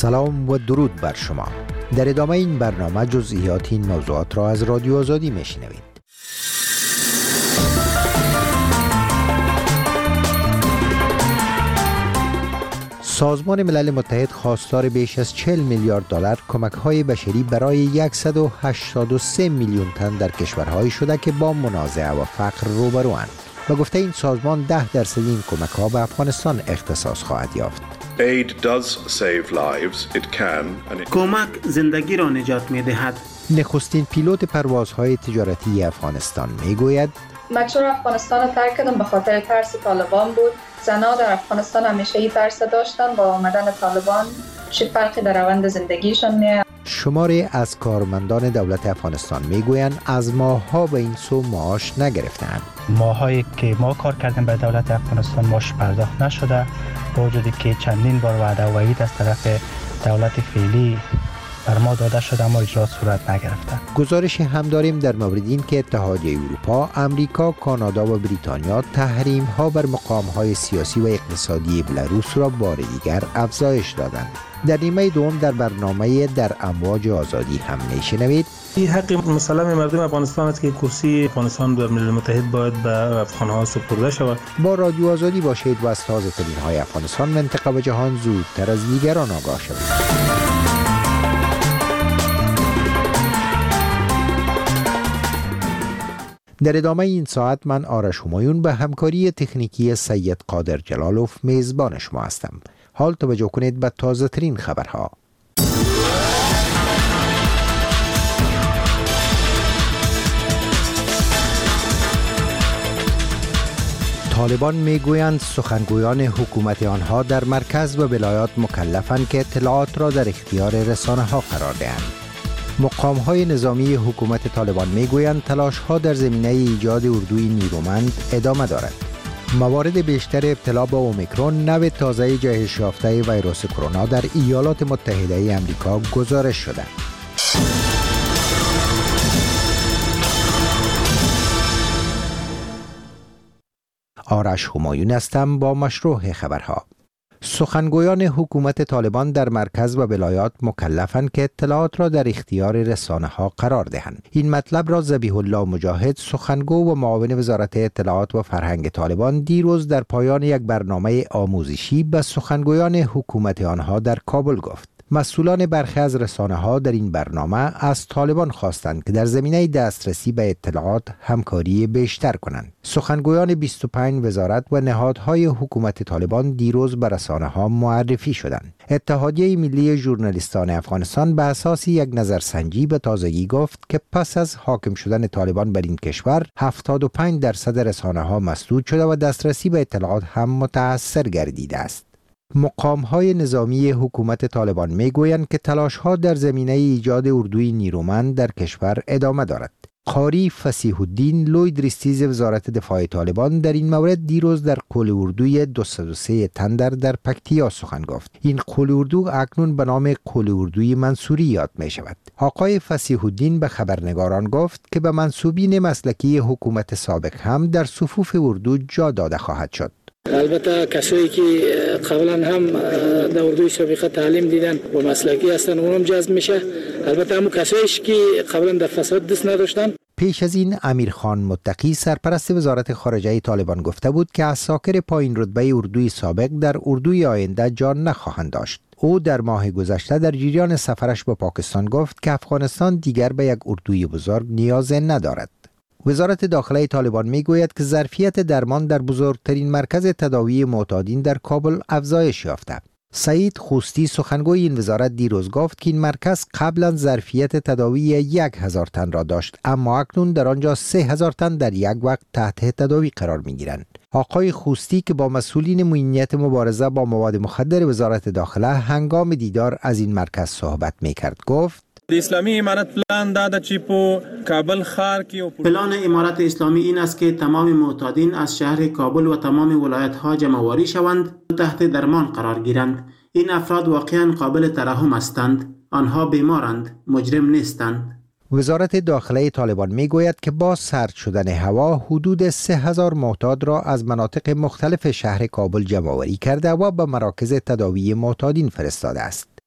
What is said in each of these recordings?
سلام و درود بر شما. در ادامه این برنامه جزئیات این موضوعات را از رادیو آزادی میشنوید. سازمان ملل متحد خواستار بیش از 40 میلیارد دلار کمک‌های بشری برای 183 میلیون تن در کشورهایی شده که با منازعه و فقر روبروند. و گفته این سازمان 10% این کمک‌ها به افغانستان اختصاص خواهد یافت. کمک زندگی را نجات می‌دهد. نخستین پیلوت پروازهای تجارتی افغانستان میگوید من چرا افغانستان را ترک کردم؟ به خاطر ترس طالبان بود. زنها در افغانستان همیشه این ترس داشتن. با آمدن طالبان چه فرقی در روند زندگیشان میاد؟ شماری از کارمندان دولت افغانستان میگویند از ماه‌ها به این سو معاش نگرفتند. ماهایی که ما کار کردیم به دولت افغانستان معاش پرداخت نشده، با وجودی که چندین بار وعده و وعید از طرف دولت فعلی بر ما داده شده اما اجرا صورت نگرفته. گزارش هم داریم در مورد این که اتحادیه اروپا، امریکا، کانادا و بریتانیا تحریم‌ها بر مقام‌های سیاسی و اقتصادی بلاروس را بار دیگر افزایش دادند. در نیمه دوم در برنامه در امواج آزادی هم میشنوید. این حق مسلم مردم افغانستان است که کرسی افغانستان در ملل متحد باید به افغان‌ها سپرده شود. با رادیو آزادی باشید و از تازه‌ترین‌های افغانستان، منطقه و جهان زودتر از دیگران آگاه شوید. در ادامه این ساعت من آرش همایون به همکاری تکنیکی سید قادر جلالوف میزبان شما هستم. حال توجه کنید به تازه ترین خبرها. طالبان میگویند سخنگویان حکومت آنها در مرکز و ولایات مکلفند که اطلاعات را در اختیار رسانه‌ها قرار دهند. مقام‌های نظامی حکومت طالبان میگویند تلاش‌ها در زمینه ایجاد اردوی نیرومند ادامه دارد. موارد بیشتر ابتلا به اومیکرون، نوع تازه جهش یافته ویروس کرونا در ایالات متحده آمریکا گزارش شده. آرش همایون هستم با مشروع خبرها. سخنگویان حکومت طالبان در مرکز و ولایات مکلفند که اطلاعات را در اختیار رسانه‌ها قرار دهند. این مطلب را ذبیح الله مجاهد، سخنگو و معاون وزارت اطلاعات و فرهنگ طالبان، دیروز در پایان یک برنامه آموزشی به سخنگویان حکومت آنها در کابل گفت. مسئولان برخی از رسانه‌ها در این برنامه از طالبان خواستند که در زمینه دسترسی به اطلاعات همکاری بیشتر کنند. سخنگویان 25 وزارت و نهادهای حکومت طالبان دیروز به رسانه‌ها معرفی شدند. اتحادیه ملی ژورنالیستان افغانستان به اساس یک نظرسنجی به تازگی گفت که پس از حاکم شدن طالبان بر این کشور 75% رسانه‌ها مسدود شده و دسترسی به اطلاعات هم متأثر گردیده است. مقام‌های نظامی حکومت طالبان میگویند که تلاش‌ها در زمینه ایجاد اردوی نیرومند در کشور ادامه دارد. قاری فصیح الدین، لوی درستیز وزارت دفاع طالبان، در این مورد دیروز در قول اردوی 203 تندر در پکتیا سخن گفت. این قول اردو اکنون به نام قول اردوی منصوری یاد می شود. آقای فصیح الدین به خبرنگاران گفت که به منصوبین مسلکی حکومت سابق هم در صفوف اردو جا داده خواهد شد. البته کسایی که قبلا هم در اردوی سابقه تعلیم دیدن و مسلکی هستن اونم جذب میشه. البته همون کسایی که قبلا در فساد دست نداشتن. پیش از این امیرخان متقی، سرپرست وزارت خارجه طالبان، گفته بود که عساکر پایین رتبه اردوی سابق در اردوی آینده جا نخواهند داشت. او در ماه گذشته در جریان سفرش به پاکستان گفت که افغانستان دیگر به یک اردوی بزرگ نیاز ندارد. وزارت داخله طالبان میگوید که ظرفیت درمان در بزرگترین مرکز تداوی معتادین در کابل افزایش یافته. سعید خوستی، سخنگوی این وزارت، دیروز گفت که این مرکز قبلا ظرفیت تداوی 1000 تن را داشت، اما اکنون در آنجا 3000 تن در یک وقت تحت تداوی قرار میگیرند. آقای خوستی که با مسئولین معینیت مبارزه با مواد مخدر وزارت داخله هنگام دیدار از این مرکز صحبت میکرد، گفت اسلامی امارت پلان داده چې په کابل ښار کې پلان امارت اسلامی این است که تمام معتادین از شهر کابل و تمام ولایت‌ها جمع‌آوری شوند و تحت درمان قرار گیرند. این افراد واقعاً قابل ترحم هستند. آنها بیمارند، مجرم نیستند. وزارت داخله طالبان میگوید که با سرد شدن هوا حدود 3000 معتاد را از مناطق مختلف شهر کابل جمع‌آوری کرده و به مراکز تداوی معتادین فرستاده است.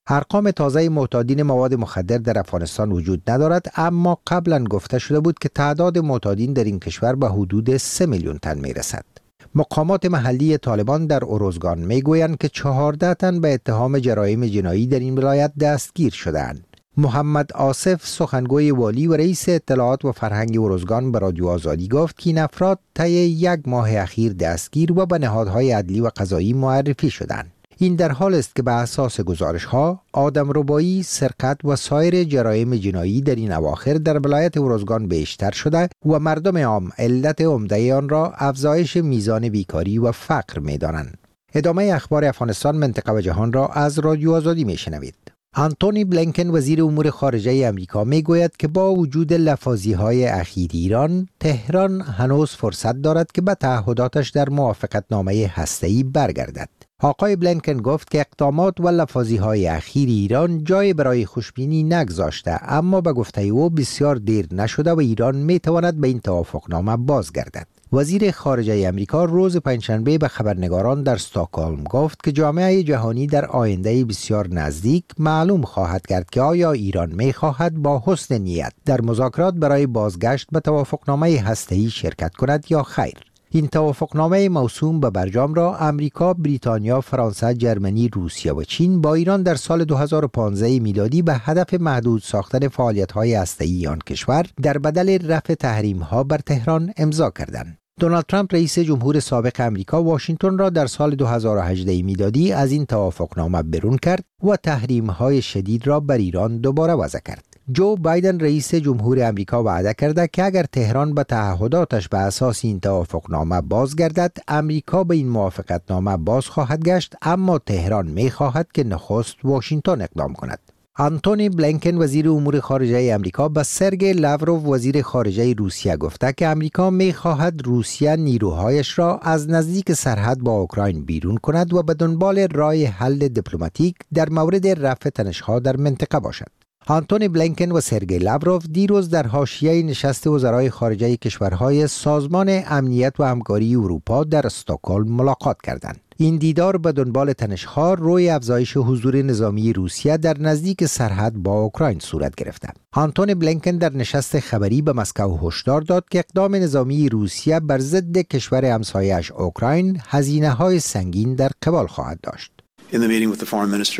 ارقام تازه معتادین مواد مخدر در افغانستان وجود ندارد، اما قبلا گفته شده بود که تعداد معتادین در این کشور به حدود 3 میلیون تن میرسد. مقامات محلی طالبان در اروزگان میگویند که 14 تن به اتهام جرایم جنایی در این ولایت دستگیر شدند. محمد آصف سخنگوی والی و رئیس اطلاعات و فرهنگ اروزگان به رادیو آزادی گفت که این افراد طی 1 ماه اخیر دستگیر و به نهادهای عدلی و قضایی معرفی شدند. این در حال است که به اساس گزارش‌ها آدمربایی، سرقت و سایر جرایم جنایی در این اواخر در ولایت اروزگان بیشتر شده و مردم عام علت عمده آن را افزایش میزان بیکاری و فقر می‌دانند. ادامه اخبار افغانستان، منطقه و جهان را از رادیو آزادی می‌شنوید. آنتونی بلینکن وزیر امور خارجه امریکا میگوید که با وجود لفاظی‌های اخیر ایران، تهران هنوز فرصت دارد که به تعهداتش در موافقتنامه هسته‌ای برگردد. آقای بلینکن گفت که اقدامات و لفاظی‌های اخیر ایران جای برای خوشبینی نگذاشته، اما به گفته او بسیار دیر نشده و ایران میتواند به این توافقنامه بازگردد. وزیر خارجه امریکا روز پنجشنبه به خبرنگاران در استکهلم گفت که جامعه جهانی در آینده بسیار نزدیک معلوم خواهد کرد که آیا ایران می‌خواهد با حسن نیت در مذاکرات برای بازگشت به توافقنامه هسته‌ای شرکت کند یا خیر. این توافقنامه موسوم به برجام را امریکا، بریتانیا، فرانسه، جرمنی، روسیه و چین با ایران در سال 2015 میلادی به هدف محدود ساختن فعالیت‌های هسته‌ای آن کشور در بدل رفع تحریم‌ها بر تهران امضا کردند. دونالد ترامپ رئیس جمهور سابق امریکا واشنگتن را در سال 2018 میلادی از این توافقنامه برون کرد و تحریم‌های شدید را بر ایران دوباره وضع کرد. جو بایدن رئیس جمهور امریکا وعده کرده که اگر تهران به تعهداتش به اساس این توافقنامه بازگردد، امریکا به این موافقتنامه باز خواهد گشت، اما تهران می‌خواهد که نخست واشنگتن اقدام کند. آنتونی بلینکن وزیر امور خارجه امریکا به سرگئی لاوروف وزیر خارجه روسیه گفته که امریکا می‌خواهد روسیه نیروهایش را از نزدیک سرحد با اوکراین بیرون کند و به دنبال راه حل دیپلماتیک در مورد رفع تنش‌ها در منطقه باشد. آنتونی بلینکن و سرگئی لاوروف دیروز در حاشیه نشست وزرای خارجه کشورهای سازمان امنیت و همکاری اروپا در استکهلم ملاقات کردند. این دیدار به دنبال تنش‌ها روی افزایش حضور نظامی روسیه در نزدیک سرحد با اوکراین صورت گرفته. آنتونی بلینکن در نشست خبری به مسکو هشدار داد که اقدام نظامی روسیه بر ضد کشور همسایه‌اش اوکراین هزینه‌های سنگین در قبال خواهد داشت. In the meeting with the foreign minister,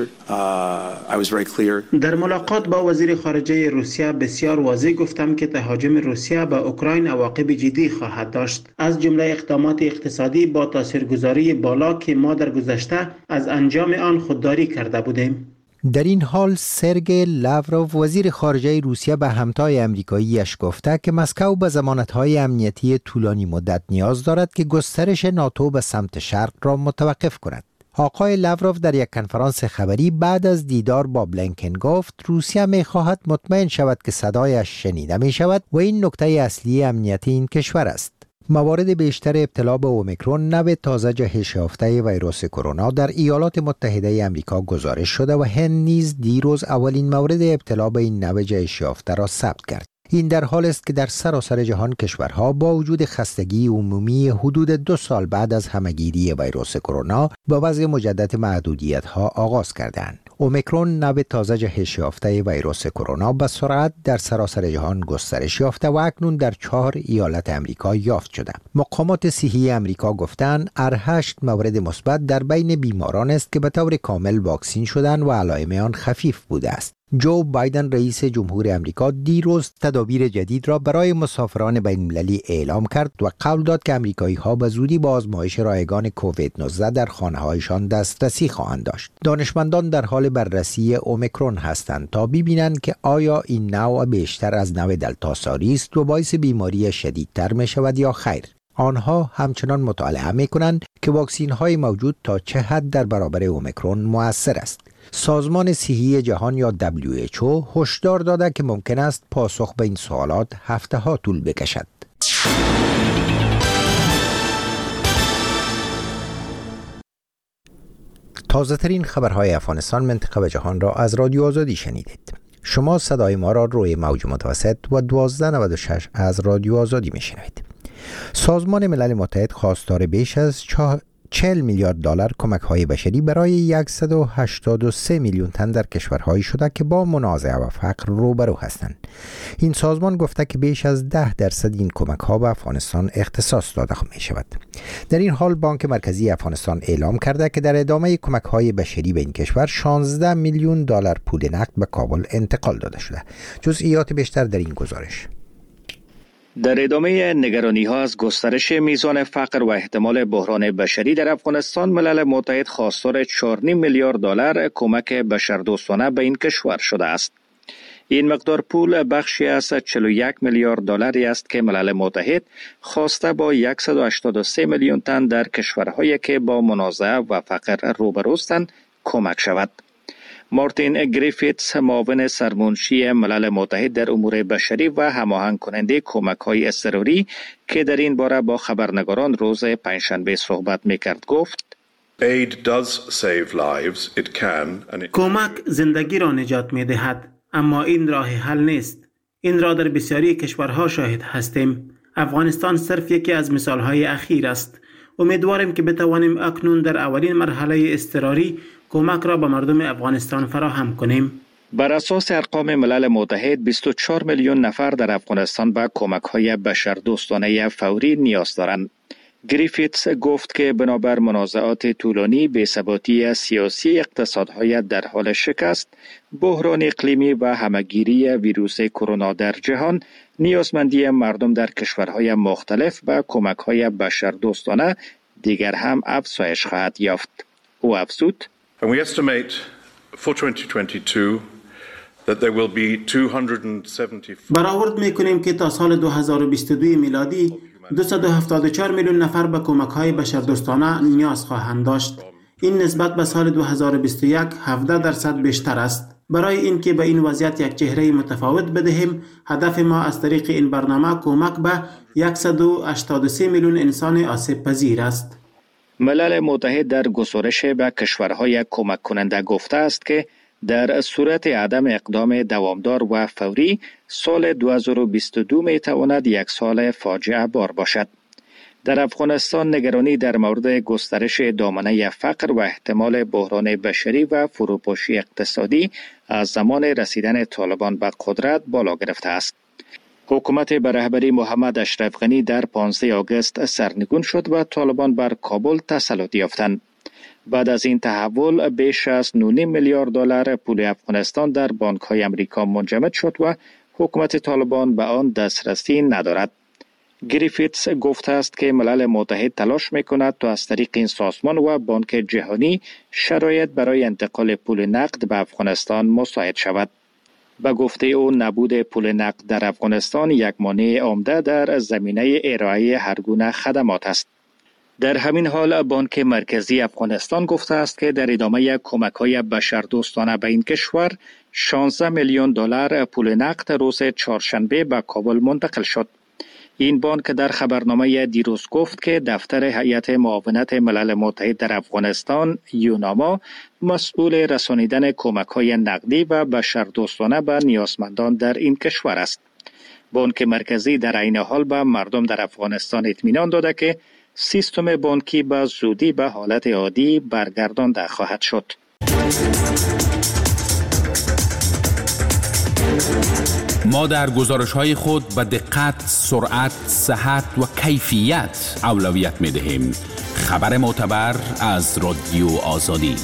I was very clear. در ملاقات با وزیر خارجه روسیه بسیار واضح گفتم که تهاجم روسیه به اوکراین عواقب جدی خواهد داشت، از جمله اقدامات اقتصادی با تاثیرگذاری بالا که ما در گذشته از انجام آن خودداری کرده بودیم. در این حال سرگئی لاوروف وزیر خارجه روسیه به همتای امریکاییش گفته که مسکو به ضمانت‌های امنیتی طولانی مدت نیاز دارد که گسترش ناتو به سمت شرق را متوقف کند. آقای لاوروف در یک کنفرانس خبری بعد از دیدار با بلینکن گفت روسیه می‌خواهد مطمئن شود که صدایش شنیده می‌شود و این نکته اصلی امنیتی این کشور است. موارد بیشتر ابتلا به اومیکرون، نوع تازه جهش یافته ویروس کرونا در ایالات متحده آمریکا گزارش شده و هند نیز دیروز اولین مورد ابتلا به این نوع جهش یافته را ثبت کرد. این در حال است که در سراسر جهان کشورها با وجود خستگی عمومی حدود 2 سال بعد از همه‌گیری ویروس کرونا با وضع مجدد محدودیت‌ها آغاز کردند. اومیکرون نوع تازه جهش یافته ویروس کرونا به سرعت در سراسر جهان گسترش یافته و اکنون در 4 ایالت امریکا یافت شده. مقامات صحی امریکا گفتند 8 مورد مثبت در بین بیماران است که به طور کامل واکسین شدند و علائم آن خفیف بوده است. جو بایدن رئیس جمهور امریکا دیروز تدابیر جدید را برای مسافران بین‌المللی اعلام کرد و قول داد که امریکایی‌ها به زودی با آزمایش رایگان کووید 19 در خانه‌هایشان دسترسی خواهند داشت. دانشمندان در حال بررسی اومیکرون هستند تا ببینند که آیا این نوع بیشتر از نوع دلتا ساری است و باعث بیماری شدیدتر می شود یا خیر. آنها همچنان مطالعه می کنند که واکسین‌های موجود تا چه حد در برابر اومیکرون مؤثر است. سازمان صحی جهان یا WHO هشدار داده که ممکن است پاسخ به این سوالات هفته‌ها طول بکشد. تازه ترین خبرهای افغانستان، منطقه و جهان را از رادیو آزادی شنیدید. شما صدای ما را روی موج متوسط و 1296 از رادیو آزادی میشنوید. سازمان ملل متحد خواستار بیش از 40 میلیارد دلار کمک‌های بشری برای 183 میلیون تن در کشورهایی شده که با منازعه و فقر روبرو هستند. این سازمان گفته که بیش از 10% این کمک‌ها به افغانستان اختصاص داده می شود. در این حال بانک مرکزی افغانستان اعلام کرده که در ادامه کمک‌های بشری به این کشور 16 میلیون دلار پول نقد به کابل انتقال داده شده. جزئیات بیشتر در این گزارش. در ادامه نگرانی‌ها از گسترش میزان فقر و احتمال بحران بشری در افغانستان، ملل متحد خواستار 4.5 میلیارد دلار کمک بشردوستانه به این کشور شده است. این مقدار پول بخشی از 41 میلیارد دلاری است که ملل متحد خواسته با 183 میلیون تن در کشورهایی که با منازعه و فقر روبروستند کمک شود. مارتین گریفیتس، معاون سرمنشی ملل متحد در امور بشری و هماهنگ کننده کمک‌های اضطراری که در این باره با خبرنگاران روز پنجشنبه صحبت می‌کرد، گفت: کمک زندگی را نجات می‌دهد، اما این راه حل نیست. این را در بسیاری کشورها شاهد هستیم. افغانستان صرف یکی از مثال‌های اخیر است. امیدواریم که بتوانیم اکنون در اولین مرحله اضطراری کمک را به مردم افغانستان فراهم کنیم. بر اساس ارقام ملل متحد 24 میلیون نفر در افغانستان به کمک‌های بشردوستانه فوری نیاز دارند. گریفیتس گفت که بنابر منازعات طولانی، بی‌ثباتی سیاسی، اقتصادهای در حال شکست، بحران اقلیمی و همه‌گیری ویروس کرونا در جهان، نیازمندی مردم در کشورهای مختلف به کمک‌های بشردوستانه دیگر هم افزایش خواهد یافت. او افزود: And we estimate for 2022 that there will be 274. برآورد می‌کنیم که تا سال 2022 میلادی 274 میلیون نفر به کمک‌های بشردوستانه نیاز خواهند داشت. این نسبت به سال 2021 17% بیشتر است. برای اینکه به این وضعیت یک چهره متفاوت بدهیم، هدف ما از طریق این برنامه کمک به 183 میلیون انسان آسیب پذیر است. ملل متحد در گزارش به کشورهای کمک کننده گفته است که در صورت عدم اقدام دوامدار و فوری، سال 2022 می تواند یک سال فاجعه بار باشد. در افغانستان نگرانی در مورد گسترش دامنه فقر و احتمال بحران بشری و فروپاشی اقتصادی از زمان رسیدن طالبان به قدرت بالا گرفته است. حکومت به رهبری محمد اشرف غنی در 15 آگوست سرنگون شد و طالبان بر کابل تسلط یافتند. بعد از این تحول بیش از 9.5 میلیارد دلار پول افغانستان در بانک‌های آمریکا منجمد شد و حکومت طالبان به آن دسترسی ندارد. گریفیتس گفته است که ملل متحد تلاش می‌کند تا از طریق این سازمان و بانک جهانی شرایط برای انتقال پول نقد به افغانستان مساعد شود. به گفته او، نبود پول نقد در افغانستان یک مانع عمده در زمینه ارائه هر گونه خدمات است. در همین حال بانک مرکزی افغانستان گفته است که در ادامه کمک‌های بشردوستانه به این کشور 16 میلیون دلار پول نقد روز چهارشنبه به کابل منتقل شد. این بانک در خبرنامه دیروز گفت که دفتر هیئت معاونت ملل متحد در افغانستان یوناما مسئول رسانیدن کمک‌های نقدی و بشردوستانه به نیازمندان در این کشور است. بانک مرکزی در عین حال به مردم در افغانستان اطمینان داده که سیستم بانکی به زودی به حالت عادی برگردانده خواهد شد. ما در گزارش‌های خود به دقت، سرعت، صحت و کیفیت اولویت می‌دهیم. خبر معتبر از رادیو آزادی.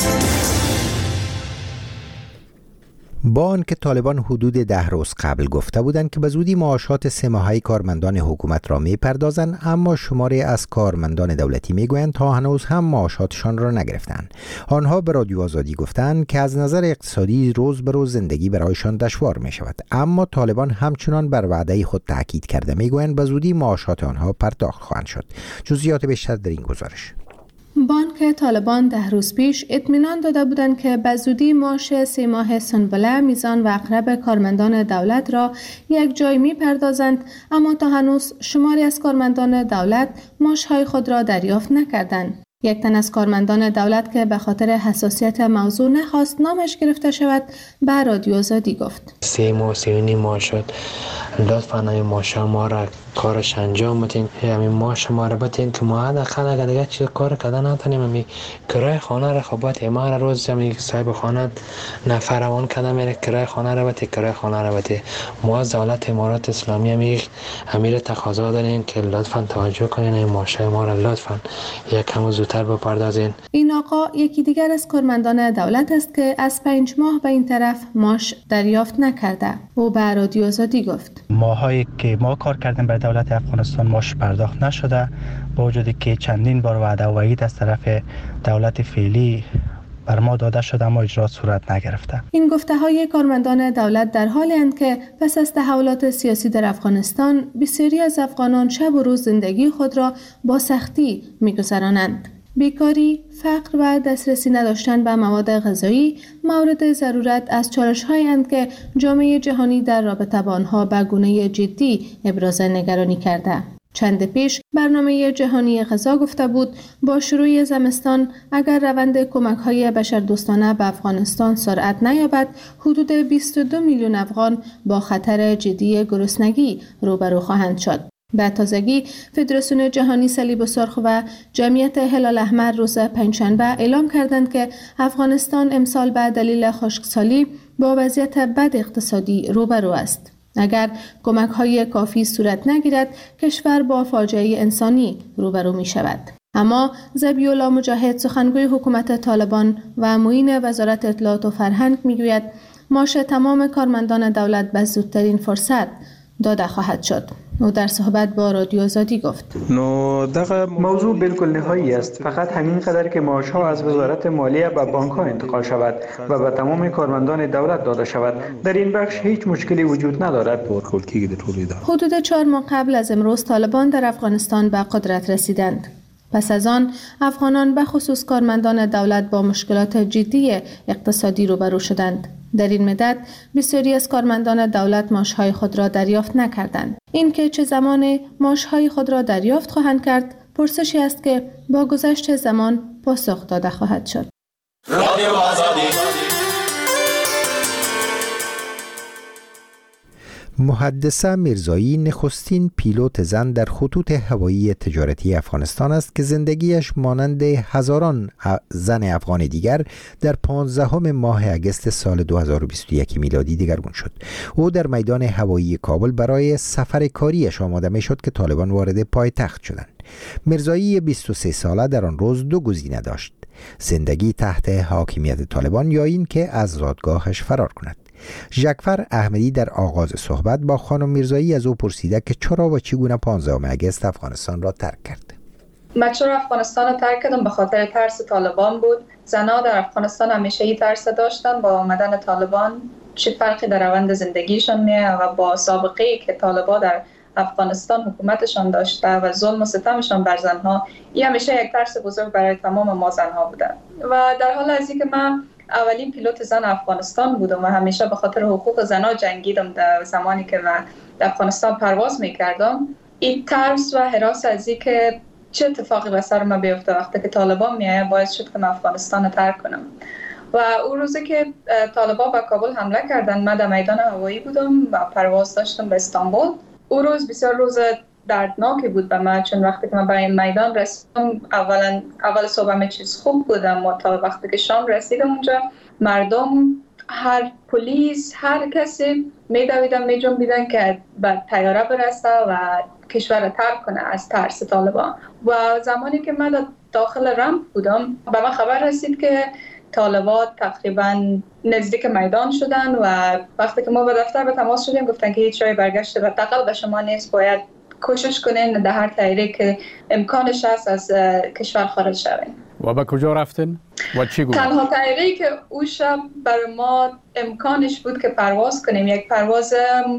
با آنکه طالبان حدود 10 روز قبل گفته بودند که به زودی معاشات 3 ماهه کارمندان حکومت را میپردازند، اما شماری از کارمندان دولتی میگویند تا هنوز هم معاشاتشان را نگرفتند. آنها به رادیو آزادی گفتند که از نظر اقتصادی روز به روز زندگی برایشان دشوار می شود، اما طالبان همچنان بر وعده خود تاکید کرده میگویند به زودی معاشات آنها پرداخت خواهند شد. جزئیات بیشتر در این گزارش. بانک طالبان 10 روز پیش اطمینان داده بودند که به زودی معاش 3 ماه سنبله، میزان و اقرب کارمندان دولت را یک جای می‌پردازند، اما تا هنوز شماری از کارمندان دولت معاش‌های خود را دریافت نکردند. یک تن از کارمندان دولت که به خاطر حساسیت موضوع نخواست نامش گرفته شود، به رادیو آزادی گفت: 3 ماه 3.5 ماه شد لطفاً این ماشه ما را کارش انجام بدین. همین ماشه ما را بتین که ما حداقل اگر دیگه چیز کار کردن نتونیم همین کرایه خانه را خب ما را روز همین صاحب خانه نفروان کردن میره کرایه خانه را بده. ما از دولت امارات اسلامی امیر تقاضا داریم که لطفاً توجه کنین این ماشه ما را لطفاً یک کم زودتر بپردازین. این آقا یکی دیگر از کارمندان دولت است که از 5 ماه به این طرف معاش دریافت نکرده. او به رادیو آزادی گفت ماهایی که ما کار کردیم برای دولت افغانستان معاش پرداخت نشده، با وجودی که چندین بار وعده و وعید از طرف دولت فعلی بر ما داده شده اما اجرات صورت نگرفته. این گفته‌های کارمندان دولت در حالی اند که پس از تحولات سیاسی در افغانستان بسیاری از افغانان شب و روز زندگی خود را با سختی می‌گذرانند. بیکاری، فقر و دسترسی نداشتن به مواد غذایی مورد ضرورت از چالش‌هایی اند که جامعه جهانی در رابطه با آنها به گونه جدی ابراز نگرانی کرده. چند پیش برنامه جهانی غذا گفته بود با شروع زمستان اگر روند کمک‌های بشردوستانه به افغانستان سرعت نیابد، حدود 22 میلیون افغان با خطر جدی گرسنگی روبرو خواهند شد. به تازگی فدراسیون جهانی صلیب سرخ و جمعیت هلال احمر روز پنجشنبه اعلام کردند که افغانستان امسال به دلیل خشکسالی با وضعیت بد اقتصادی روبرو است. اگر کمک‌های کافی صورت نگیرد، کشور با فاجعه انسانی روبرو می شود. اما ذبیح الله مجاهد سخنگوی حکومت طالبان و معین وزارت اطلاعات و فرهنگ میگوید معاش تمام کارمندان دولت به زودترین فرصت داده خواهد شد. او در صحبت با رادیو آزادی گفت موضوع بالکل نهایی است. فقط همین قدر که معاش‌ها از وزارت مالیه به بانک‌ها انتقال شود و به تمام کارمندان دولت داده شود. در این بخش هیچ مشکلی وجود ندارد. حدود 4 ماه قبل از امروز طالبان در افغانستان به قدرت رسیدند. پس از آن افغانان به خصوص کارمندان دولت با مشکلات جدی اقتصادی روبرو شدند. در این مدت بسیاری از کارمندان دولت معاش‌های خود را دریافت نکردند. این که چه زمان معاش‌های خود را دریافت خواهند کرد پرسشی است که با گذشت زمان پاسخ داده خواهد شد. محدثه میرزایی نخستین پیلوت زن در خطوط هوایی تجارتی افغانستان است که زندگیش مانند هزاران زن افغان دیگر در 15 ماه اگست سال 2021 میلادی دگرگون شد. او در میدان هوایی کابل برای سفر کاریش آماده می شد که طالبان وارد پایتخت شدند. میرزایی 23 ساله در آن روز 2 گزینه داشت: زندگی تحت حاکمیت طالبان یا این که از زادگاهش فرار کند. ژکفر احمدی در آغاز صحبت با خانم میرزایی از او پرسیده که چرا و چگونه 15 اگست افغانستان را ترک کرد. من چرا افغانستان را ترک کردم؟ به خاطر ترس طالبان بود. زنها در افغانستان همیشه این ترس داشتن با آمدن طالبان چه فرقی در روند زندگیشان میه و با سابقه‌ای که طالبان در افغانستان حکومتشان داشته و ظلم و ستمشان بر زنها، این همیشه یک ترس بزرگ برای تمام ما زنها بوده. و در حال از اینکه من اولین پیلوت زن افغانستان بودم و همیشه به خاطر حقوق زنها جنگیدم در زمانی که من در افغانستان پرواز میکردم، این ترس و هراس از اینکه چه اتفاقی به سر من بیفته وقتی که طالبان میایه باعث شد که من افغانستان رو ترک کنم. و اون روزی که طالبان به کابل حمله کردن من در میدان هوایی بودم و پرواز داشتم به استانبول. اون روز بسیار روز دردناکی بود به من، چون وقتی که من به این میدان رسیدم اول صبح همه چیز خوب بودم و تا وقتی که شام رسیدم اونجا مردم، هر پلیس، هر کسی میدویدن میجنبیدن که به طیاره برسه و کشور رو ترک کنه از ترس طالبان. و زمانی که من داخل رمپ بودم به من خبر رسید که طالبان تقریبا نزدیک میدان شدن و وقتی که ما به دفتر به تماس شدیم گفتن که هیچ جای برگشت به تقل به شما نیست، باید کوشش کنین در هر طریقی که امکانش هست از کشور خارج شوین. و به کجا رفتین و چی گفتن؟ تنها طریقی که اون شب برای ما امکانش بود که پرواز کنیم یک پرواز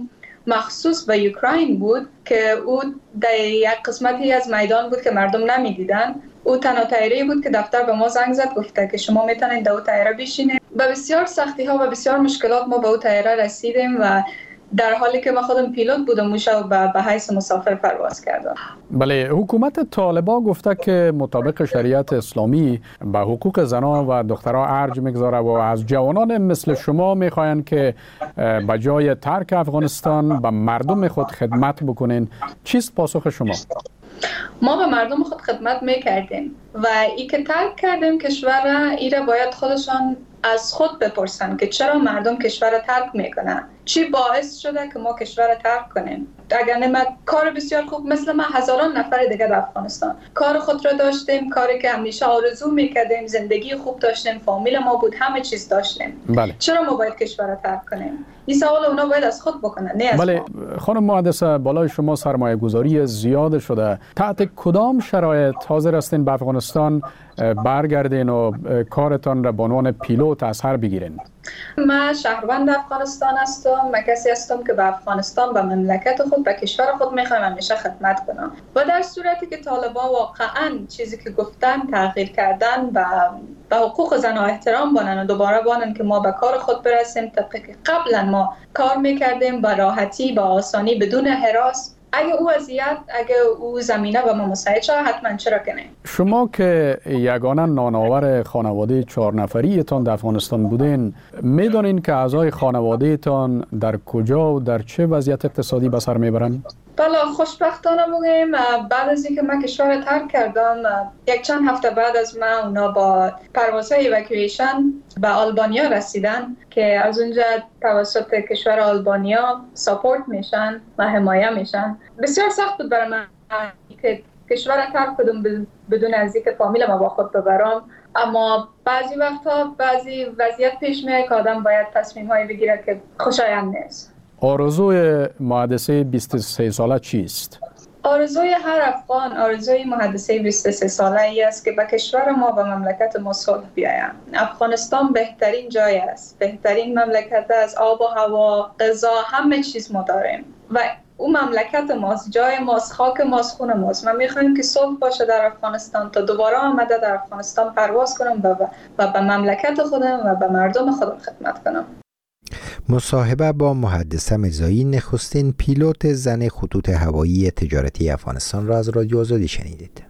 مخصوص به اوکراین بود که او در یک قسمتی از میدان بود که مردم نمیدیدن. او تنها طیاره بود که دفتر به ما زنگ زد گفته که شما میتونید در اون طیاره بشینید. با بسیار سختی ها و بسیار مشکلات ما به اون طیاره رسیدیم و در حالی که من خودم پیلوت بودم موشه و به حیث مسافر پرواز کردم. بله، حکومت طالبان گفته که مطابق شریعت اسلامی به حقوق زنان و دخترها ارج میگذاره و از جوانان مثل شما میخواین که به جای ترک افغانستان به مردم خود خدمت بکنین. چیست پاسخ شما؟ ما به مردم خود خدمت میکردیم و ای که ترک کردیم کشور ایره باید خودشان از خود بپرسن که چرا مردم کشور ترک میکنن، چی باعث شده که ما کشور ترک کنیم. اگر نمید کار بسیار خوب مثل ما هزاران نفر دیگه در افغانستان کار خود را داشتیم، کاری که همیشه آرزو میکردیم، زندگی خوب داشتیم، فامیل ما بود، همه چیز داشتیم. بله. چرا ما باید کشور ترک کنیم؟ این سوال اونا باید از خود بکنن، نه از بله. ما. خانم محدثه، بالای شما سرمایه گذاری زیاد شده، تحت کدام شرایط حاضر هستین به افغانستان برگردین و کارتان را به عنوان پیلوت از سر بگیرین؟ من شهروند افغانستان هستم. من کسی هستم که به افغانستان و مملکت خود به کشور خود میخوایم همیشه خدمت کنم و در صورتی که طالبان واقعا چیزی که گفتن تغییر کردن و به حقوق زنان احترام بانن و دوباره بانن که ما به کار خود برسیم طبقی که قبلا ما کار میکردیم با راحتی، با آسانی، بدون هراس، اگه او وضعیت، اگه او زمینه به ما مساعد شد حتما چرا کنه. شما که یگانه نانآور خانواده 4 نفریتان در افغانستان بودین، میدونین که اعضای خانوادهتان در کجا و در چه وضعیت اقتصادی به سر میبرن؟ بله، خوشبختانه بگیم بعد از اینکه من کشور رو ترک کردم، یک چند هفته بعد از من اونا با پروازهای ایواکویشن به آلبانیا رسیدن که از اونجا توسط کشور آلبانیا ساپورت میشن و حمایه میشن. بسیار سخت بود برای من که کشور رو ترک کردم بدون از اینکه فامیل ما با خود ببرم، اما بعضی وقتا بعضی وضعیت پیش میاد که آدم باید تصمیم‌هایی بگیره که خوشایند نیست. آرزوی محدثه 23 ساله چیست؟ آرزوی هر افغان، آرزوی محدثه 23 ساله ای است که به کشور ما و مملکت ما صلح بیاید. افغانستان بهترین جای است، بهترین مملکت است، آب و هوا، غذا، همه چیز ما داریم و اون مملکت ماست، جای ماست، خاک ماست، خون ماست. ما میخوایم که صلح باشه در افغانستان تا دوباره آمده در افغانستان پرواز کنم و به مملکت خودم و به مردم خودم خدمت کنم. مصاحبه با محدثه میرزایی، نخستین پیلوت زن خطوط هوایی تجارتی افغانستان را از رادیو آزادی شنیدید.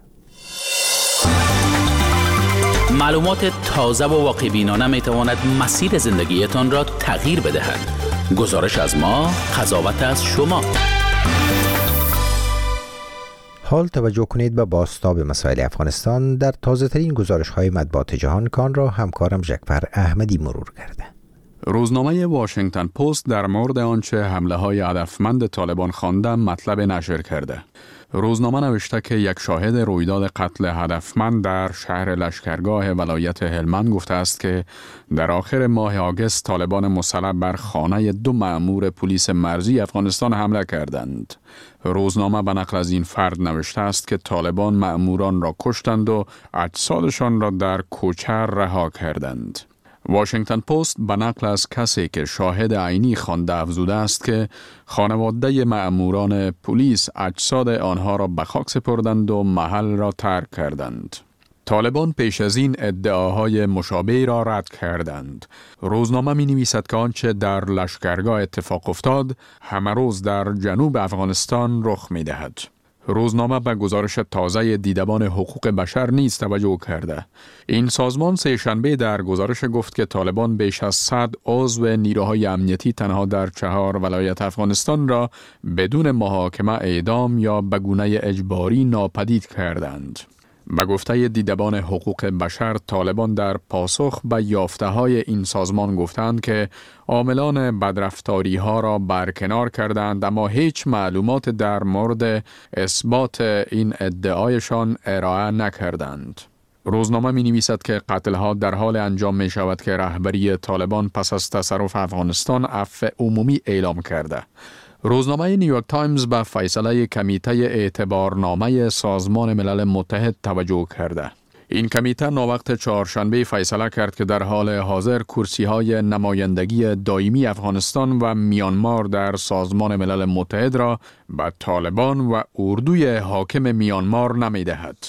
معلومات تازه و واقع‌بینانه میتواند مسیر زندگیتان را تغییر بدهد. گزارش از ما، قضاوت از شما. حال توجه کنید به بازتاب مسائل افغانستان در تازه‌ترین گزارش‌های مطبوعات جهان، کان را همکارم ژکفر احمدی مرور کرده. روزنامه واشنگتن پست در مورد آنچه حمله‌های هدفمند طالبان خوانده مطلب نشر کرده. روزنامه نوشته که یک شاهد رویداد قتل هدفمند در شهر لشکرگاه ولایت هلمند گفته است که در آخر ماه آگوست طالبان مسلح بر خانه 2 مأمور پلیس مرزی افغانستان حمله کردند. روزنامه به نقل از این فرد نوشته است که طالبان مأموران را کشتند و اجسادشان را در کوچه رها کردند. واشنگتن پست به نقل از کسی که شاهد عینی خوانده افزوده است که خانواده مأموران پلیس اجساد آنها را به خاک سپردند و محل را ترک کردند. طالبان پیش از این ادعاهای مشابهی را رد کردند. روزنامه می نویسد که آنچه در لشکرگاه اتفاق افتاد همه روز در جنوب افغانستان رخ می دهد. روزنامه به گزارش تازه دیدبان حقوق بشر نیز توجه کرده. این سازمان سه‌شنبه در گزارش گفت که طالبان بیش از 100 عضو نیروهای امنیتی تنها در 4 ولایت افغانستان را بدون محاکمه اعدام یا به گونه اجباری ناپدید کردند. به گفته دیدبان حقوق بشر، طالبان در پاسخ به یافته‌های این سازمان گفتند که عاملان بدرفتاری ها را برکنار کردند، اما هیچ معلومات در مورد اثبات این ادعایشان ارائه نکردند. روزنامه می نویسد که قتل‌ها در حال انجام می شود که رهبری طالبان پس از تصرف افغانستان عفو عمومی اعلام کرده. روزنامه نیویورک تایمز به فیصله کمیته اعتبارنامه سازمان ملل متحد توجه کرده. این کمیته ناوقت چهارشنبه فیصله کرد که در حال حاضر کرسی‌های نمایندگی دائمی افغانستان و میانمار در سازمان ملل متحد را به طالبان و اردوی حاکم میانمار نمی‌دهد.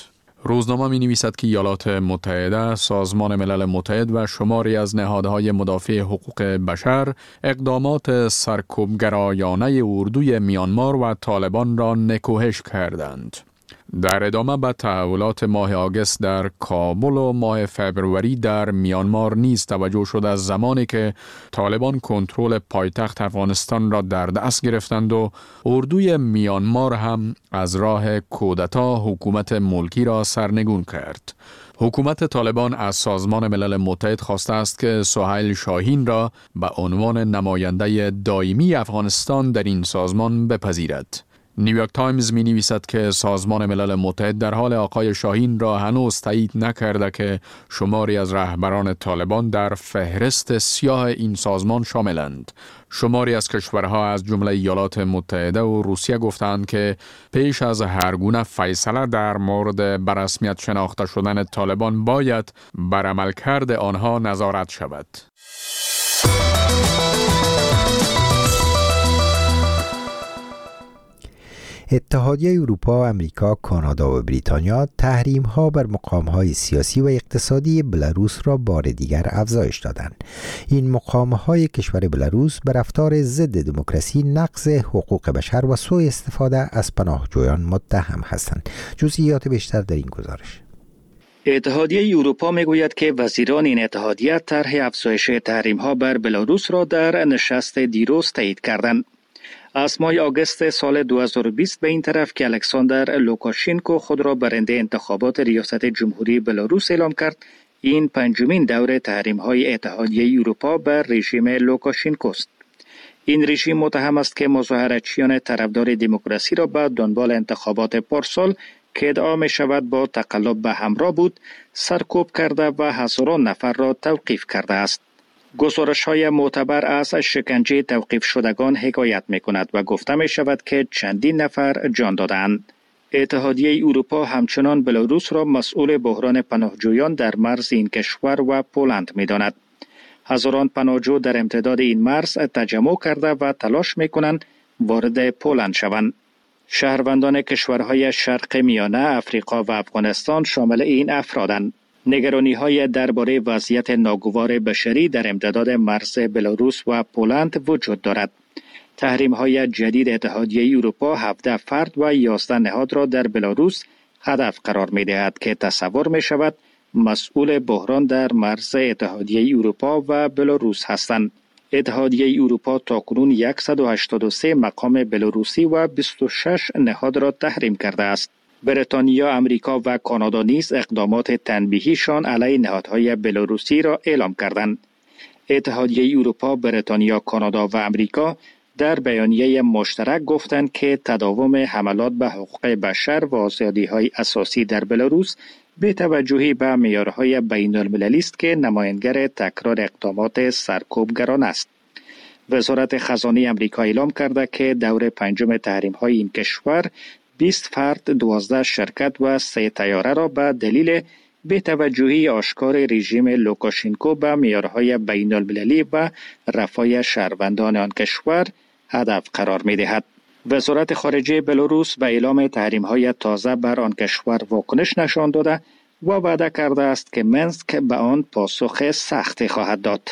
روزنامه می نویسد که ایالات متحده، سازمان ملل متحد و شماری از نهادهای مدافع حقوق بشر اقدامات سرکوبگرایانه اردوی میانمار و طالبان را نکوهش کردند. در ادامه به تحولات ماه آگوست در کابل و ماه فبروری در میانمار نیز توجه شد از زمانی که طالبان کنترل پایتخت افغانستان را در دست گرفتند و اردوی میانمار هم از راه کودتا حکومت ملکی را سرنگون کرد. حکومت طالبان از سازمان ملل متحد خواسته است که سهیل شاهین را به عنوان نماینده دائمی افغانستان در این سازمان بپذیرد. نیویورک تایمز می نویسد که سازمان ملل متحد در حال آقای شاهین را هنوز تایید نکرده که شماری از رهبران طالبان در فهرست سیاه این سازمان شاملند. شماری از کشورها از جمله ایالات متحده و روسیه گفتند که پیش از هر گونه فیصله در مورد به رسمیت شناخته شدن طالبان باید بر عملکرد آنها نظارت شود. اتحادیه اروپا، امریکا، کانادا و بریتانیا تحریم‌ها بر مقام‌های سیاسی و اقتصادی بلاروس را بار دیگر افزایش دادند. این مقام‌های کشور بلاروس بر رفتار ضد دموکراسی، نقض حقوق بشر و سوء استفاده از پناهجویان متهم هستند. جزئیات بیشتر در این گزارش. اتحادیه اروپا میگوید که وزیران این اتحادیه طرح افزایش تحریم‌ها بر بلاروس را در نشست دیروز تایید کردند. از ماه آگوست سال 2020 به این طرف که الکساندر لوکاشنکو خود را برنده انتخابات ریاست جمهوری بلاروس اعلام کرد، این پنجمین دور تحریم‌های اتحادیه اروپا بر رژیم لوکاشنکو است. این رژیم متهم است که مظاهراتچیان طرفدار دموکراسی را به دنبال انتخابات پارسال که ادعا می شود با تقلب به همراه بود، سرکوب کرده و هزاران نفر را توقیف کرده است. گزارش‌های معتبر از شکنجه توقیف شدگان حکایت می‌کند و گفته می‌شود که چندین نفر جان دادند. اتحادیه اروپا همچنان بلاروس را مسئول بحران پناهجویان در مرز این کشور و پولند می‌داند. هزاران پناهجو در امتداد این مرز تجمع کرده و تلاش می‌کنند وارد پولند شوند. شهروندان کشورهای شرق میانه، افریقا و افغانستان شامل این افرادند. نگرانی‌های درباره وضعیت ناگوار بشری در امتداد مرز بلاروس و پولند وجود دارد. تحریم‌های جدید اتحادیه اروپا 17 فرد و 11 نهاد را در بلاروس هدف قرار می‌دهد که تصور می‌شود مسئول بحران در مرز اتحادیه اروپا و بلاروس هستند. اتحادیه اروپا تاکنون 183 مقام بلاروسی و 26 نهاد را تحریم کرده است. بریتانیا، امریکا و کانادا نیز اقدامات تنبیهیشان علیه نهادهای بلاروسی را اعلام کردند. اتحادیه اروپا، بریتانیا، کانادا و امریکا در بیانیه مشترک گفتند که تداوم حملات به حقوق بشر و آزادی‌های اساسی در بلاروس به توجهی به معیارهای بین‌المللی است که نمایانگر تکرار اقدامات سرکوبگران است. وزارت خزانه امریکا اعلام کرده که دور پنجم تحریم‌های این کشور 20 فرد، 12 شرکت و 3 طیاره را به دلیل بی‌توجهی آشکار رژیم لوکاشنکو به معیارهای بین‌المللی و رفاه شهروندان آن کشور هدف قرار می‌دهد. وزارت خارجه بلاروس به اعلام تحریم‌های تازه بر آن کشور واکنش نشان داده و وعده کرده است که منسک به آن پاسخ سختی خواهد داد.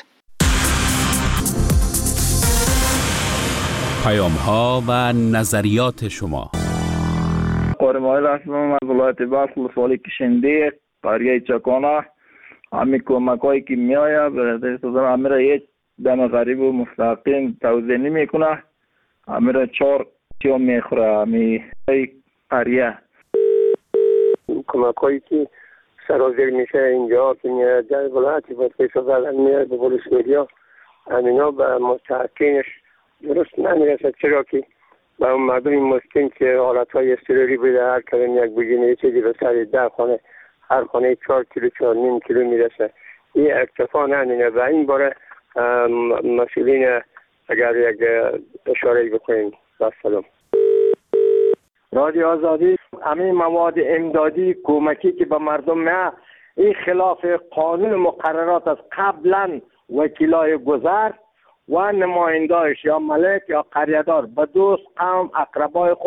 پیام‌ها و نظریات شما. قرمای رسمم از ولایت بلخ ولسوالی کشنده قریه چکانه. همین کمک‌هایی که می‌آید برای سازمان همین را یک دم غریب و مستقیم توضیح نمی‌کنه. همین را 4 کیلو می‌خوره همین قریه. کمک‌هایی که سرازیر میشه اینجا که میاد در ولایتی با پیسا زدن میاد به پلیس میدیا همینا به مستحقینش درست نمیرسد، چرا که به اون مردم مسکین که حالتهای اضطراری بوده هر کدوم یک بجینه یه چیزی به سر 10 خانه، هر خانه 4 کیلو 4.5 کیلو میرسه. این اکتفا نمینه و این باره مسئولین اگر یک اشاره بکنیم. سلام. رادیو آزادی، همین مواد امدادی کمکی که به مردم نه، این خلاف قانون مقررات از قبلا وکیلای گذر و نماینده‌اش یا ملک یا قریه‌دار به دوست قوم اقربای خود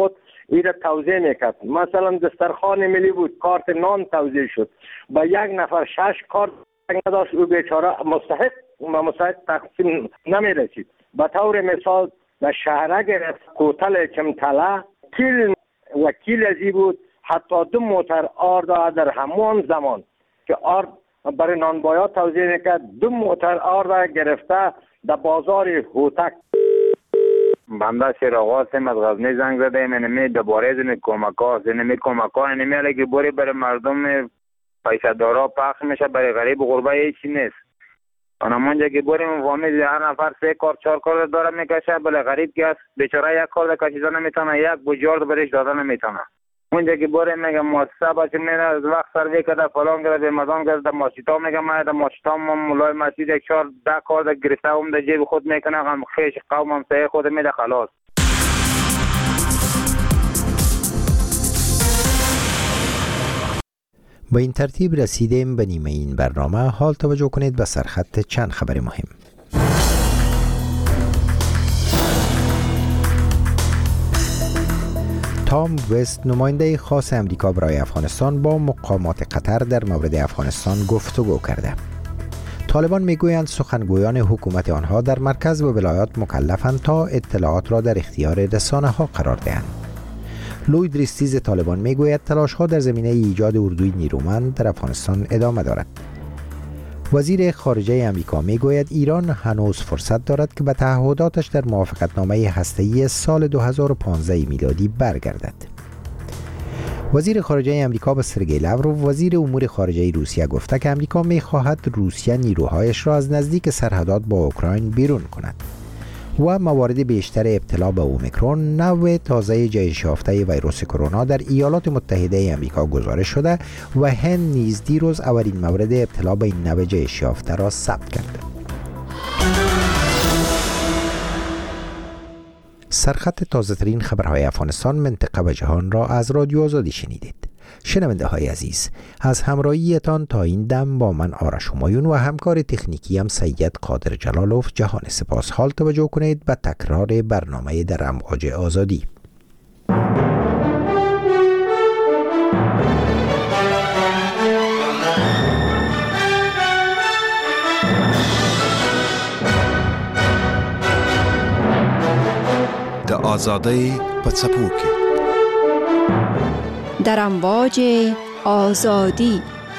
این را توزیع میکرد. مثلا دسترخوان ملی بود، کارت نان توزیع شد، با یک نفر 6 کارت نداشت، او بیچاره مستحق تقسیم نمیرسید. به طور مثال در شهرک کوتل چمتله وکیل ازی بود، حتی 2 موتر آرد در همون زمان که آرد برای نانبایا توزیع میکرد، 2 موتر آرد گرفته در بازار هوتک. بنده شیراغاسم از غزنی زنگ زده منمی دوباره زنی کمکا اینمی علیه بوری برای مردم پیسه دارا پخش میشه، برای غریب و غربه هیچی نیست. آنمانجا که بوری فامیل هر نفر 3 کار 4 کار داره میکشه، برای غریب که است بیچاره یک کار کشیده نمیتونه، یک بجارد برش داده نمیتونه. اونجا که بوری میگه مؤسسه باشه میره از وقت سروی کرده فلان کرده به مردم کرده ماشیتا میگه من در ماشیتا مولای مسجد 1 4 10 کار در گرفته هم در جیب خود میکنه، هم خیش قوم هم سایه خود میده خلاص. با این ترتیب رسیدیم به نیمه این برنامه. حال توجه کنید به سرخط چند خبر مهم. تام وست نماینده خاص امریکا برای افغانستان با مقامات قطر در مورد افغانستان گفتگو کرده. طالبان میگویند سخنگویان حکومت آنها در مرکز و ولایات مکلفند تا اطلاعات را در اختیار رسانه‌ها قرار دهند. لوید ریستیز طالبان میگوید تلاش‌ها در زمینه ایجاد اردوی نیرومند در افغانستان ادامه دارد. وزیر خارجه امریکا میگوید ایران هنوز فرصت دارد که به تعهداتش در موافقتنامه هسته‌ای سال 2015 میلادی برگردد. وزیر خارجه امریکا به سرگئی لاوروف وزیر امور خارجه روسیه گفته که امریکا می‌خواهد روسیه نیروهایش را از نزدیک سرحدات با اوکراین بیرون کند و موارد بیشتر ابتلا به اومیکرون نوع تازه جهش یافته ویروس کرونا در ایالات متحده آمریکا گزارش شده و هند نیز دیروز اولین مورد ابتلا به این نوع جهش یافته را ثبت کرد. سرخط تازه‌ترین خبرهای افغانستان، منطقه و جهان را از رادیو آزادی شنیدید. شنونده های عزیز، از همراهیتان تا این دم با من آرش همایون و همکار تکنیکی هم سید قادر جلالوف جهان سپاس. حال توجه کنید به تکرار برنامه در امواج آزادی. د آزادی په څپو کې در امواج آزادی.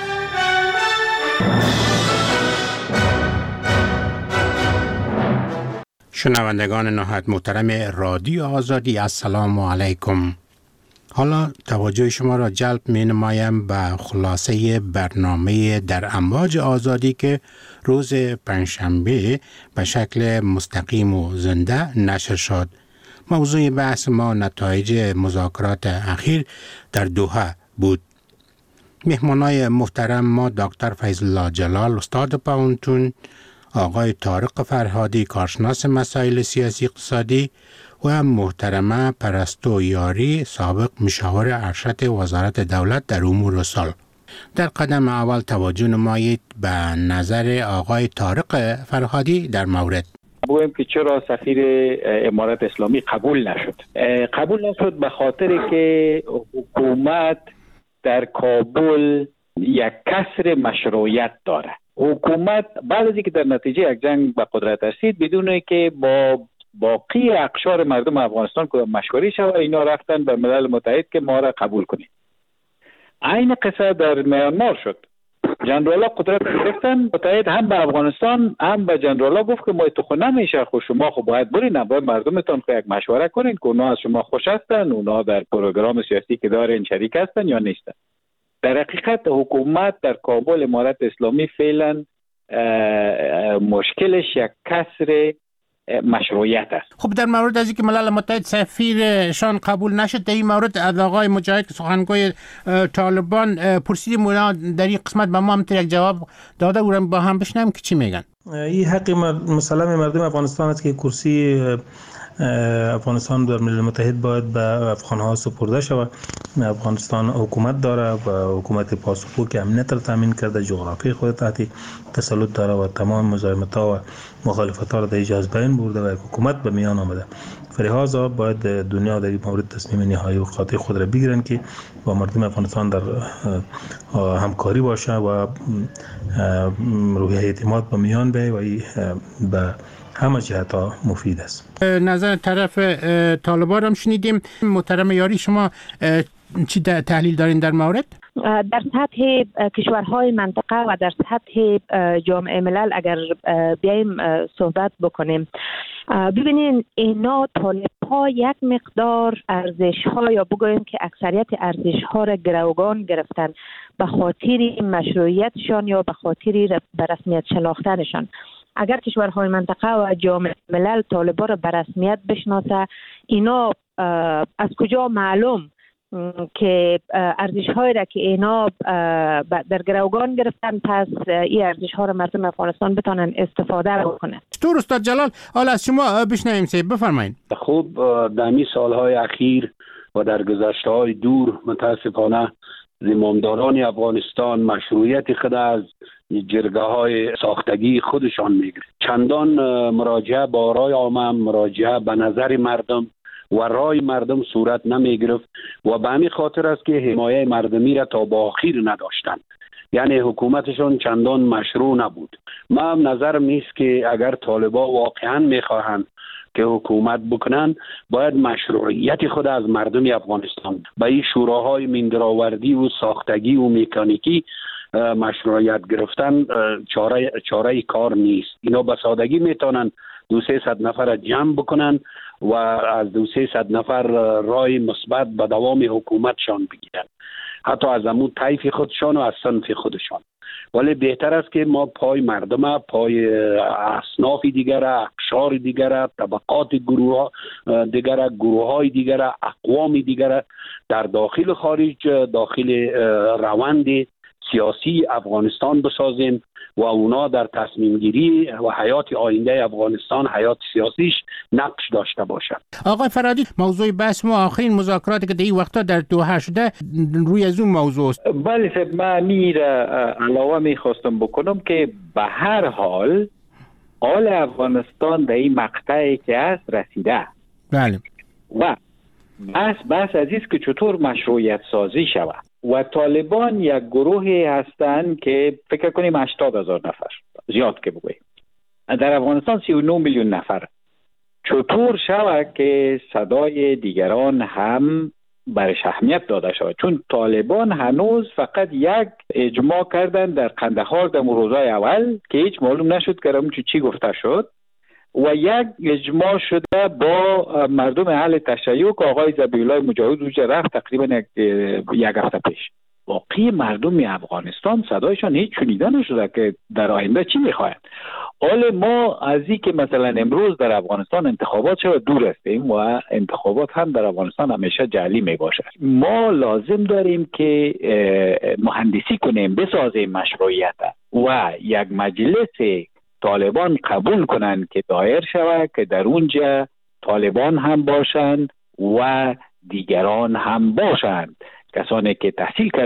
شنوندگان نهایت محترم رادیو آزادی، السلام علیکم. حالا توجه شما را جلب می نمایم به خلاصه برنامه در امواج آزادی که روز پنجشنبه به شکل مستقیم و زنده نشر شد. موضوع بحث ما نتایج مذاکرات اخیر در دوحه بود. مهمانای محترم ما دکتر فیض الله جلال استاد پوهنتون، آقای طارق فرهادی کارشناس مسائل سیاسی اقتصادی و محترمه پرستو یاری سابق مشاور ارشد وزارت دولت در امور رسال. در قدم اول توجه نمایید به نظر آقای طارق فرهادی در مورد. بگویم که چرا سفیر امارات اسلامی قبول نشد به خاطر که حکومت در کابل یک کسر مشروعیت داره. حکومت بعد از اینکه در نتیجه یک جنگ به قدرت رسید بدون که با باقی اقشار مردم افغانستان که مشوره شود، اینا رفتن به ملل متحد که ما را قبول کنید. عین قصه در میانمار شد. جنرالا قدرت گرفتن، متحد هم به افغانستان هم به جنرالا گفت که ما تو نمیشه، خود شما خود باید برین، باید مردمتون خود یک مشوره کنین که اونا از شما خوش هستن، اونا در پروگرام سیاسی که دارن شریک هستن یا نیستن. در حقیقت حکومت در کابل امارت اسلامی فعلا مشکلش یک کسر مشروعیت است. خب در مورد از اینکه ملل متحد سفیرشان قبول نشد، در این مورد از آقای مجاهد سخنگوی طالبان پرسیدیم، اونا در این قسمت به ما هم یک جواب داده بودن، با هم بشنویم که چی میگن. این حق مسلم مردم افغانستان است که کرسی افغانستان در ملل متحد باید به افغان‌ها سپرده شود. افغانستان حکومت داره و حکومت پاسخگو که امنیت را تامین کرده، جغرافی خود تحت تسلط داره و تمام مزاحمت‌ها و مخالفت‌ها را در جذب بین برده و حکومت به میان آمده. فلهذا باید دنیا در این مورد تصمیم نهایی و قاطع خود را بگیرن که با مردم افغانستان در همکاری باشه و روحیه اعتماد به میان بیاید و به همه جهتا مفید است. نظر طرف طالبان هم شنیدیم. محترم یاری، شما چی تحلیل دارین در مورد؟ در سطح کشورهای منطقه و در سطح جامعه ملل اگر بیایم صحبت بکنیم، ببینین اینا طالب‌ها یک مقدار ارزش‌ها یا بگوییم که اکثریت ارزش‌ها را گروگان گرفتن به خاطر مشروعیتشان یا به خاطر به رسمیت شناختنشان. اگر کشورهای منطقه و جامعه ملل طالبان را به رسمیت بشناسه، اینا از کجا معلوم که ارزش‌هایی را که اینا در گروگان گرفتن، پس این ارزش‌ها را مردم افغانستان بتونن استفاده بکنن. چطور استاد جلال؟ حالا از شما بشنویم. بفرمایید. خوب، در این سالهای اخیر و در گذشته‌های دور متاسفانه زمامداران افغانستان مشروعیت خود از جرگه‌های ساختگی خودشان میگیرند. چندان مراجعه با رای عامه، مراجعه به نظر مردم و رای مردم صورت نمی گرفت و به همین خاطر است که حمایه مردمی را تا با آخر نداشتند. یعنی حکومتشون چندان مشروع نبود. من نظرم نیست که اگر طالبان واقعا میخواهند که حکومت بکنن، باید مشروعیت خود از مردم افغانستان به این شوراهای مندرآوردی و ساختگی و مکانیکی مشروعیت گرفتن چاره کار نیست. اینا به سادگی میتونن 200-300 نفر جمع بکنن و از 200-300 نفر رای مثبت به دوام حکومتشان بگیرن، حتی از امون طیف خودشان و از صنف خودشان. ولی بهتر است که ما پای مردم، پای اصناف دیگر، اقشار دیگر، طبقات گروه دیگر، گروه های دیگر، اقوام دیگر در داخل خارج داخل روند سیاسی افغانستان بسازیم و اونا در تصمیم گیری و حیات آینده افغانستان، حیات سیاسیش نقش داشته باشند. آقای فرادی، موضوع بحث ما آخرین مذاکراتی که در این وقتا در دوحه شده روی از اون موضوع است. بله صاحب، من میر علاوه میخواستم بکنم که به هر حال افغانستان در این مقطعی که است رسیده. بله. و بس عزیز که چطور مشروعیت سازی شود. و طالبان یک گروهی هستند که فکر کنیم 80,000 نفر، زیاد که بگویم، در افغانستان 39 میلیون نفر. چطور شود که صدای دیگران هم برش اهمیت داده شود؟ چون طالبان هنوز فقط یک اجماع کردن در قندهار در روزهای اول که هیچ معلوم نشد که چی گفته شد، و یک اجماع شده با مردم اهل تشیع که آقای ذبیح‌الله مجاهد اونجا رفت تقریبا یک هفته پیش. باقی مردم افغانستان صدایشان هیچ شنیده نشده که در آینده چی میخواهند. حال ما از این که مثلا امروز در افغانستان انتخابات شد دور هستیم و انتخابات هم در افغانستان همیشه جعلی میباشد. ما لازم داریم که مهندسی کنیم، بسازیم مشروعیت و یک مجلس طالبان قبول کنند که دایر شود که در اونجا طالبان هم باشند و دیگران هم باشند، کسانی که تحصیل